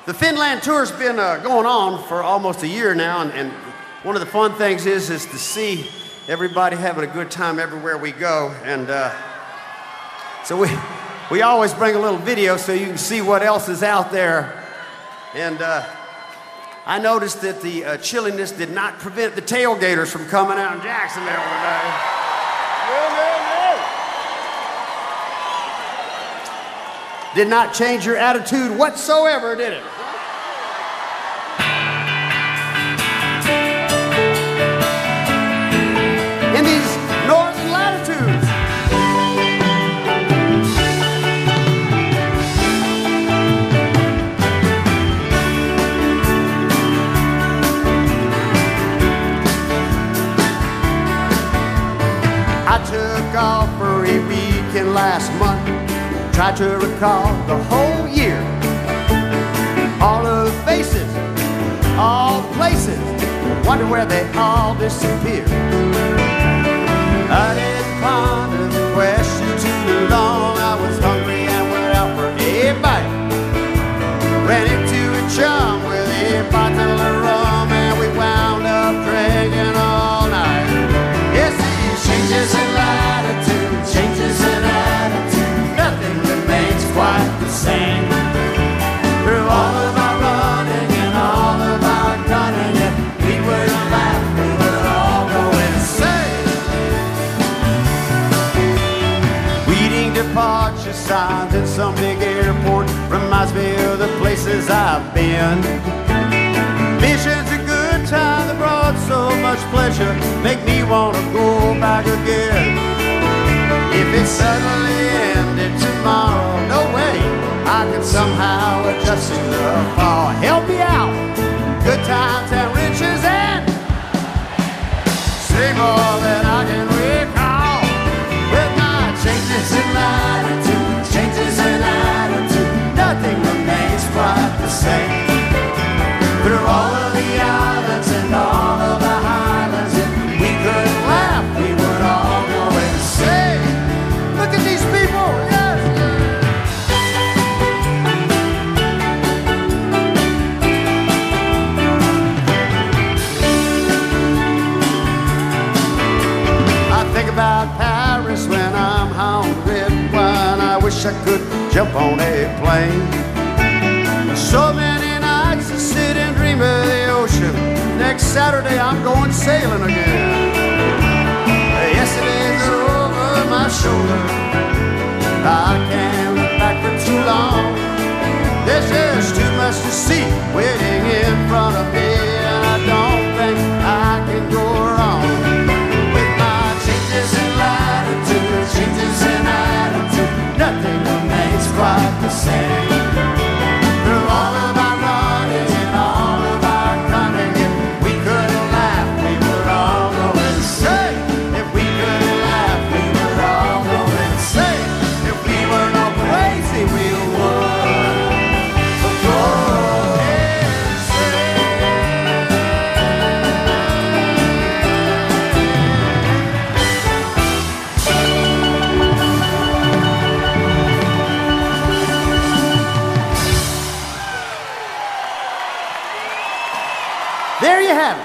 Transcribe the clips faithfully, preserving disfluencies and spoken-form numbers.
The Finland tour's been uh, going on for almost a year now, and, and one of the fun things is is to see everybody having a good time everywhere we go. And uh, so we we always bring a little video so you can see what else is out there. And uh, I noticed that the uh, chilliness did not prevent the tailgaters from coming out in Jacksonville today. No, no, no. Did not change your attitude whatsoever, did it? In these northern latitudes. I took off for a weekend last month, tried to recall the whole year, all of the faces, all the places, wonder where they all disappeared. I didn't ponder the question too long. I was hungry and went out for a bite. Ran into a chum with a bottle of rum, and we wound up drinking all night. Yes, it changes in latitude, changes in attitude, nothing remains quite the same. Through all of our running and all of our gunning, and we would laugh, we would all go insane. Reading departure signs in some big airport reminds me of the places I've been. Missions a good time that brought so much pleasure, make me want to go back again. If it suddenly ended tomorrow, no way I can somehow adjust to the fall. Help me out, good times and riches, and say more than I can recall. With my changes in latitude, changes in attitude, nothing remains quite the same. Through all of the islands and all of the highlands, if we could laugh, we would all go insane. Look at these people, yes, I think about Paris when I'm home with wine. I wish I could jump on a plane. So many nights I sit and dream of the ocean. Next Saturday I'm going sailing again. Yesterday's over my shoulder, I can't look back for too long. There's just too much to see waiting in front of me, and I don't think I can go wrong. With my changes in latitude, changes in attitude, nothing remains quite the same. Through all of our running and all of our cunning, if we could laugh, we would all go insane. If we could laugh, we would all go insane. If we were not crazy, we would go insane. There you have it.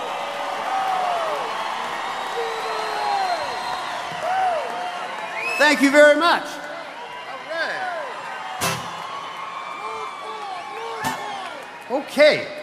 Thank you very much. All right. Okay.